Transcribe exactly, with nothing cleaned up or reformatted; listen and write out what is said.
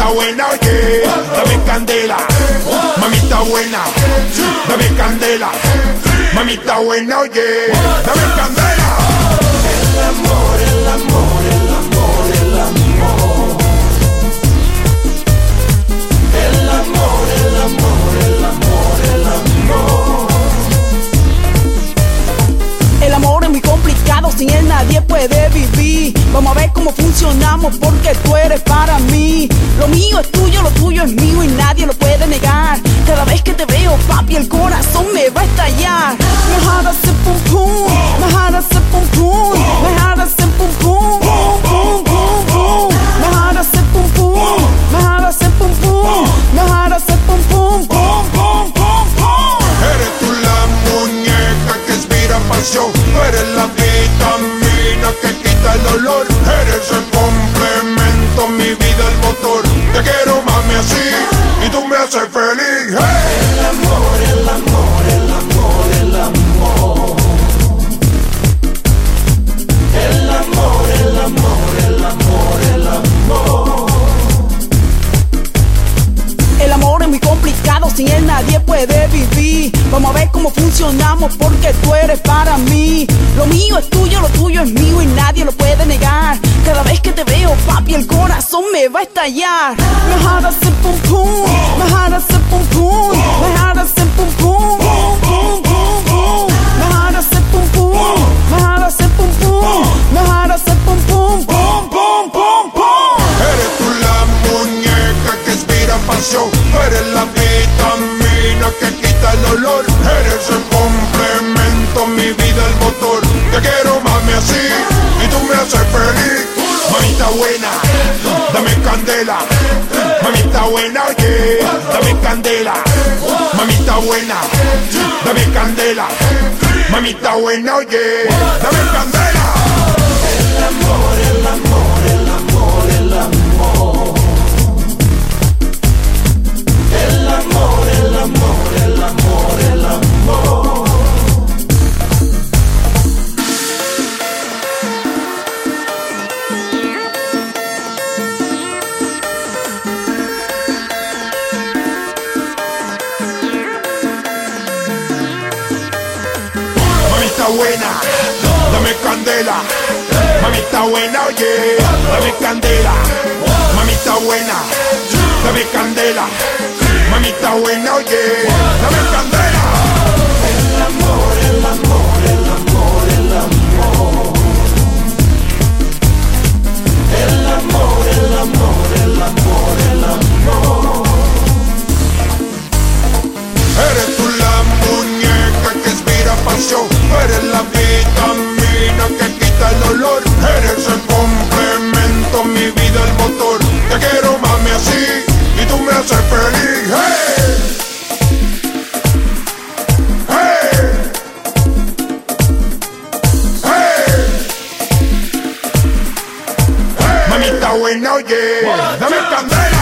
buena, oye, dame candela. Mamita buena, dame candela. Mamita buena, oye, dame candela. El amor, el amor, el amor, el amor. El amor, el amor, el amor, el amor. El amor es muy complicado, sin él nadie puede vivir. Vamos a ver cómo funcionamos porque tú eres para mí. Lo mío es tuyo, lo tuyo es mío y nadie lo puede negar. Cada vez que te veo, papi, el corazón me va a estallar. My heart hace pum pum, my heart hace pum pum, my heart hace pum pum, pum pum pum pum. My heart hace pum pum, my heart hace pum pum, my heart hace pum pum, pum pum pum pum. Eres tú la muñeca que inspira pasión. Tú eres la vitamina que quita el dolor. Eres el complemento, mi vida, el motor. Te quiero, mami, así y tú me haces feliz. Hey. El amor, el amor, el amor, el amor. El amor, el amor, el amor, el amor. El amor es muy complicado, sin él nadie puede vivir. Vamos a ver cómo funcionamos porque tú eres para mí. Lo mío es tuyo, lo tuyo es mío y nadie lo puede negar. Cada vez que te veo, papi, el corazón me va a estallar. My heart hace pum pum, my heart hace pum pum, my heart hace pum pum, pum pum pum pum. My heart hace pum pum, my heart hace pum pum, my heart hace pum pum, pum pum pum pum. Eres tú la muñeca que inspira pasión. Tú eres la vitamina que quita el dolor. Eres el complemento, mi vida, el motor. Te quiero, mami, así y tú me haces feliz. Mamita buena, dame candela. Mamita buena, oye, dame candela. Mamita buena, dame candela. Mamita buena, oye, dame candela. El amor, el amor, el amor, el amor. El amor, el amor, el amor, el amor. Mamita buena, dame candela. Mamita buena, oye, dame candela. Mamita buena, dame candela. Mamita buena, oye, dame candela. El amor, el amor, el amor, el amor. El amor, el amor, el amor, el amor. Eres tú la muñeca que inspira pasión. Tú eres la vitamina que quita el dolor. Eres el complemento, mi vida, el motor. Te quiero, mami, así y tú me haces feliz. Hey. Hey. Hey. Hey. Mamita buena, oye, dame candela.